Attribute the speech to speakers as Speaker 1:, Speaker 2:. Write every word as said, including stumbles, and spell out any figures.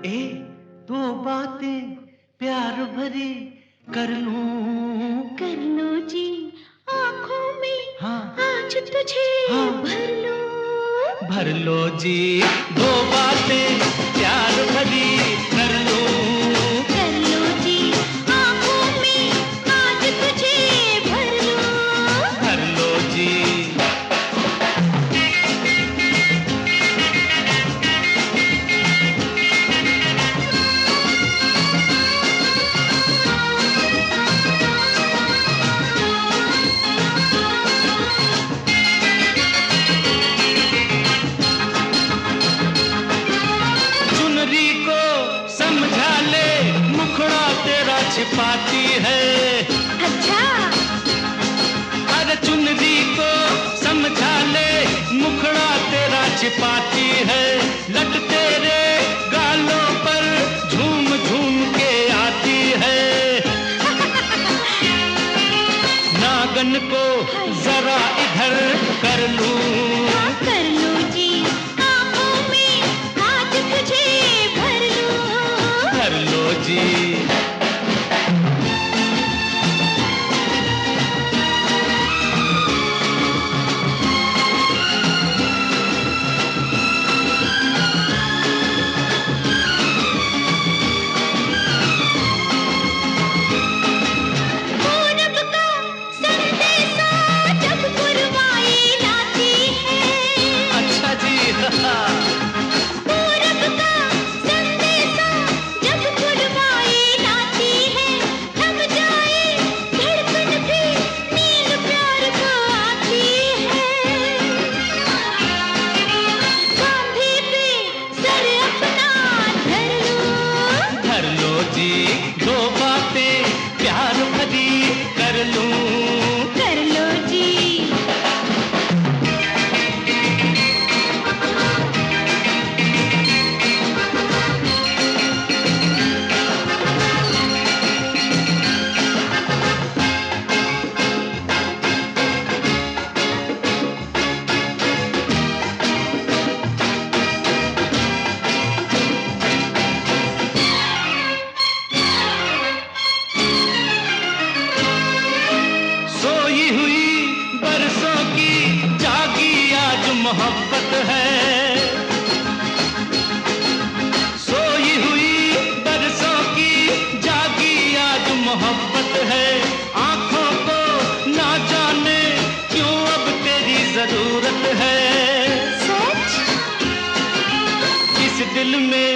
Speaker 1: ए दो बातें प्यार भरी कर लूं
Speaker 2: कर लो जी आँखों में
Speaker 1: हाँ
Speaker 2: आज तुझे
Speaker 1: हाँ
Speaker 2: भर लो
Speaker 1: भर लो जी दो बातें प्यार भरी कर लूं
Speaker 2: कर लो जी आँखों में आज तुझे भर लो
Speaker 1: भर लो जी। छिपाती है
Speaker 2: अच्छा
Speaker 1: अरे चुनरी को समझा ले मुखड़ा तेरा छिपाती है लट तेरे गालों पर झूम झूम के आती है नागन को जरा इधर कर लूं
Speaker 2: कर लो जी आँखों में आज तुझे भर लो
Speaker 1: भर लो जी। दो बातें प्यार भरी कर लूं
Speaker 2: कर लो जी।
Speaker 1: मोहब्बत है सोई हुई बरसों की जागी आज मोहब्बत है आंखों को ना जाने क्यों अब तेरी जरूरत है
Speaker 2: सच
Speaker 1: इस दिल में